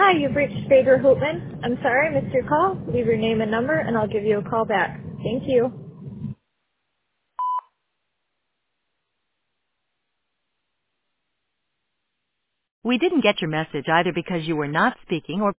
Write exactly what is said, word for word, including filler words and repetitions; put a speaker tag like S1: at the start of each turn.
S1: Hi, you've reached Faber Hoopman. I'm sorry I missed your call. Leave your name and number and I'll give you a call back. Thank you.
S2: We didn't get your message either because you were not speaking or